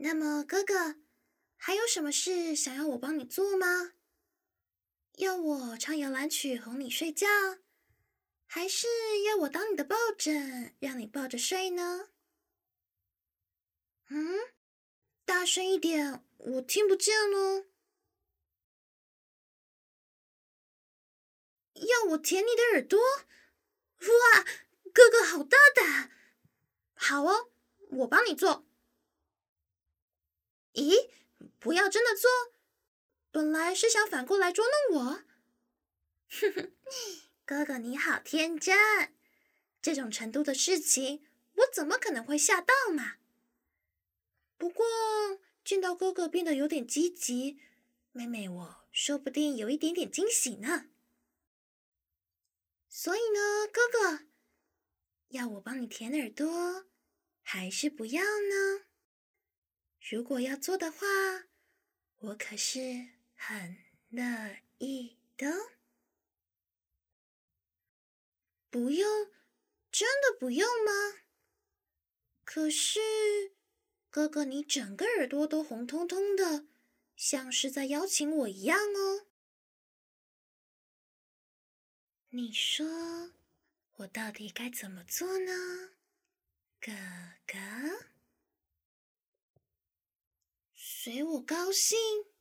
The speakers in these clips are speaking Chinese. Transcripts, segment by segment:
那么哥哥，还有什么事想要我帮你做吗？要我唱摇篮曲哄你睡觉，还是要我当你的抱枕，让你抱着睡呢？嗯，大声一点，我听不见哦。要我舔你的耳朵？哇，哥哥好大胆！好哦，我帮你做。咦，不要真的做，本来是想反过来捉弄我。哼哼，哥哥你好天真，这种程度的事情，我怎么可能会吓到嘛？不过见到哥哥变得有点积极，妹妹我说不定有一点点惊喜呢。所以呢，哥哥，要我帮你舔耳朵，还是不要呢？如果要做的话，我可是很乐意的。不用，真的不用吗？可是，哥哥，你整个耳朵都红彤彤的，像是在邀请我一样哦。你说，我到底该怎么做呢，哥哥？随我高兴。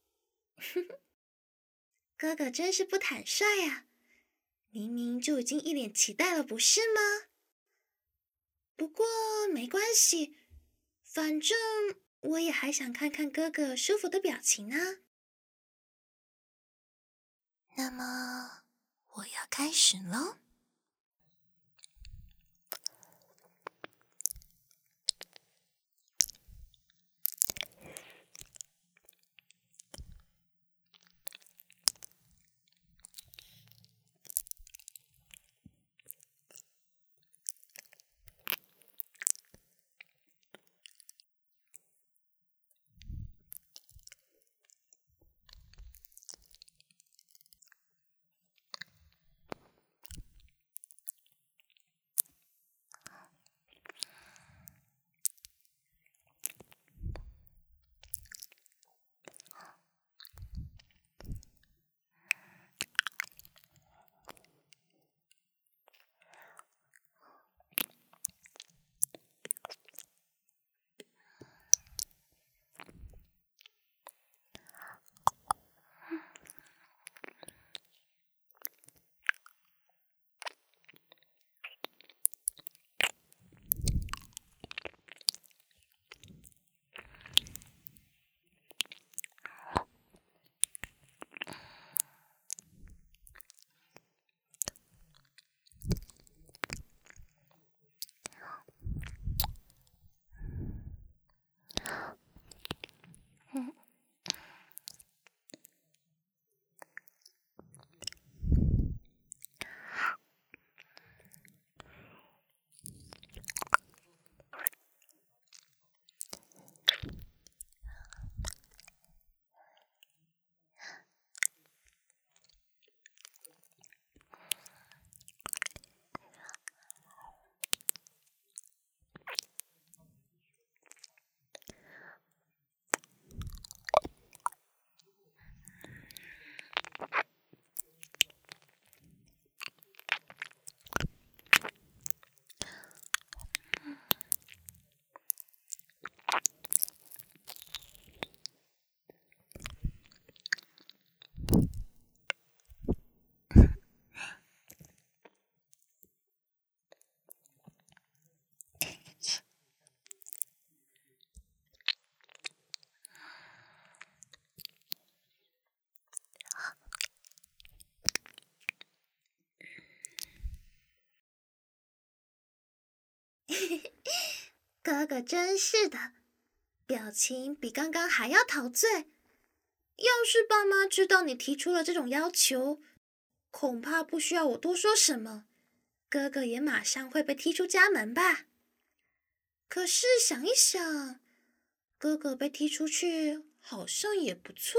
哥哥真是不坦率呀，明明就已经一脸期待了，不是吗？不过没关系，反正我也还想看看哥哥舒服的表情呢。那么，我要开始喽。哥哥真是的，表情比刚刚还要陶醉。要是爸妈知道你提出了这种要求，恐怕不需要我多说什么，哥哥也马上会被踢出家门吧。可是想一想，哥哥被踢出去好像也不错。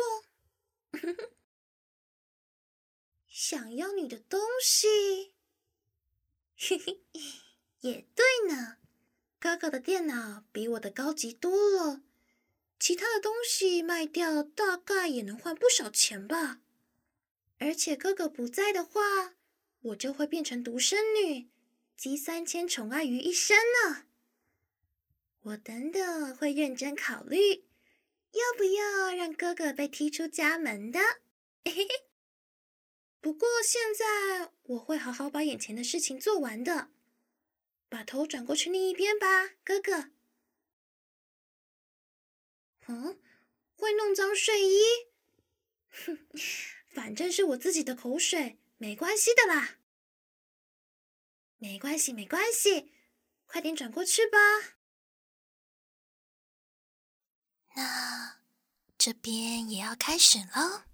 想要你的东西，嘿嘿，也对呢。哥哥的电脑比我的高级多了， 其他的东西卖掉大概也能换不少钱吧。而且哥哥不在的话，我就会变成独生女，集3000宠爱于一身呢。我等等会认真考虑，要不要让哥哥被踢出家门的。嘿嘿嘿。不过现在我会好好把眼前的事情做完的。把头转过去另一边吧，哥哥。会弄脏睡衣？哼，反正是我自己的口水，没关系的啦。没关系，没关系，快点转过去吧。那这边也要开始了。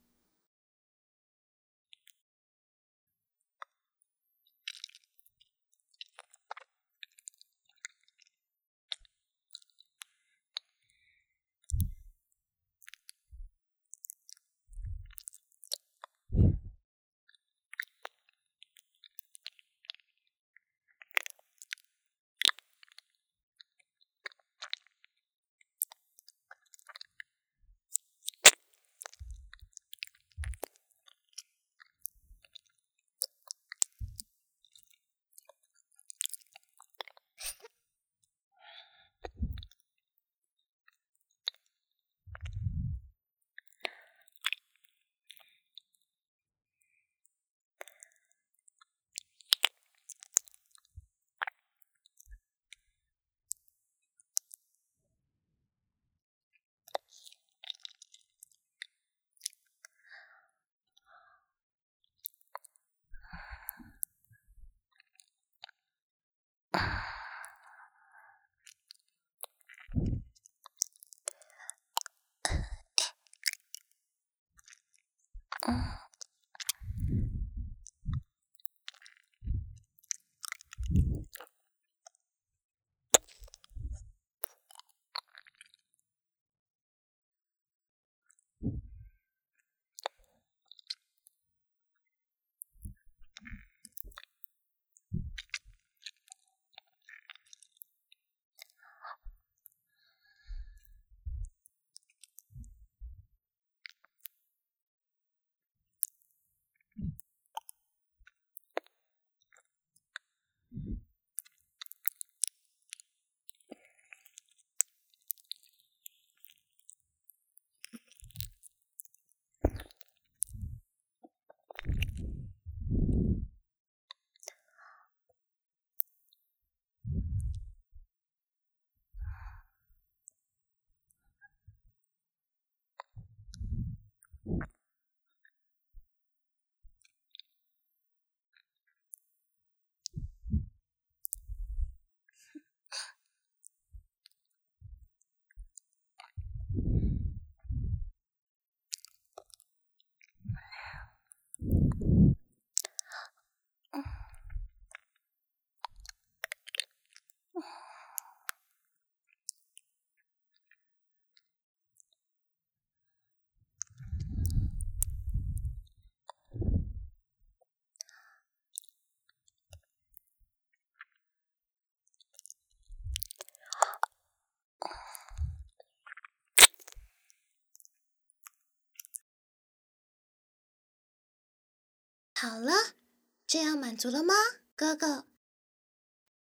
好了，这样满足了吗，哥哥？